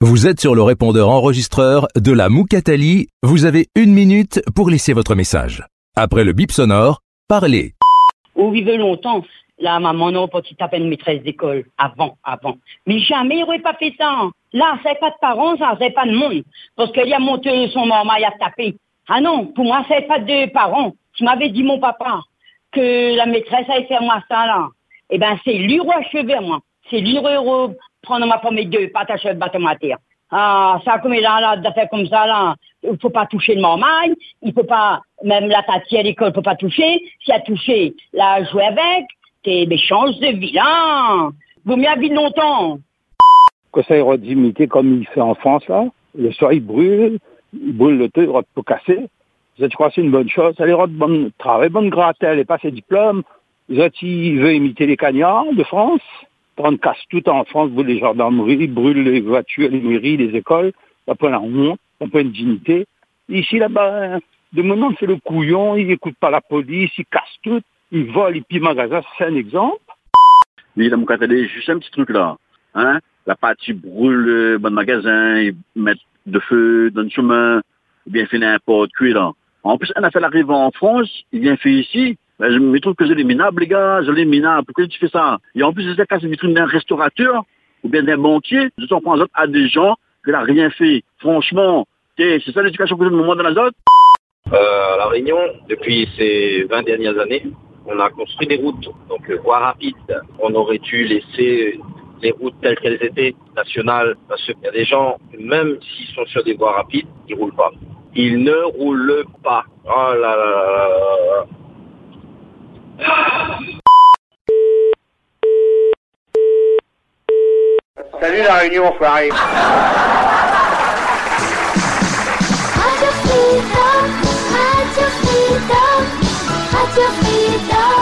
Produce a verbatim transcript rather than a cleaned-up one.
Vous êtes sur le répondeur enregistreur de la Moukatali. Vous avez une minute pour laisser votre message. Après le bip sonore, parlez. On vivait longtemps. La maman n'a pas tapé une maîtresse d'école. Avant, avant. Mais jamais il n'aurait pas fait ça. Là, ça n'est pas de parents, ça n'est pas de monde. Parce qu'il a monté son maman, il a tapé. Ah non, pour moi, ça n'est pas de parents. Tu m'avais dit, mon papa, que la maîtresse allait faire moi ça, là. Eh ben, c'est lui achevé, moi. C'est lui prendre ma pomme et deux, pas t'achever de battre ma terre. Ah, ça, comme il a là, d'affaires comme ça, là, il faut pas toucher le marmaille, il faut pas, même la tatie à l'école, faut pas toucher. Si elle a touché, la jouer avec, t'es des chances de vilain. Vaut mieux vivre longtemps. Que ça ira d'imiter comme il fait en France, là. Le soir, il brûle, il brûle le thé, il ira tout casser. Je crois que c'est une bonne chose. Ça ira de bon travail, bonne grattelle, et pas ses diplômes. Il veut imiter les cagnards de France. On casse tout en France, brûle les gendarmeries, brûle les voitures, les mairies, les écoles. Ça prend la honte, ça prend une dignité. Ici, là-bas, de moment, c'est le couillon, il n'écoute pas la police, il casse tout, il vole, il pille magasin, c'est un exemple. Oui, la Moukatali, juste un petit truc là. Hein? La partie brûle le bon magasin, ils mettent de feu dans le chemin, ou bien fait n'importe quoi là. En plus, un affaire arrive en France, il vient faire ici. Ben, je me trouve que je les minable, les gars, je les minable. Pourquoi tu fais ça? Et en plus, c'est ça casse les vitrines d'un restaurateur, ou bien d'un banquier. Je t'en prends à des gens qui n'ont rien fait. Franchement, c'est ça l'éducation que je me demande dans l'azote? Euh, à La Réunion, depuis ces vingt dernières années, on a construit des routes, donc euh, voies rapides. On aurait dû laisser les routes telles qu'elles étaient, nationales, parce qu'il y a des gens, même s'ils sont sur des voies rapides, ils roulent pas. Ils ne roulent pas. Oh là là là là. Salut la Réunion, enfoiré. Radio Freedom, Radio Freedom, Radio Freedom.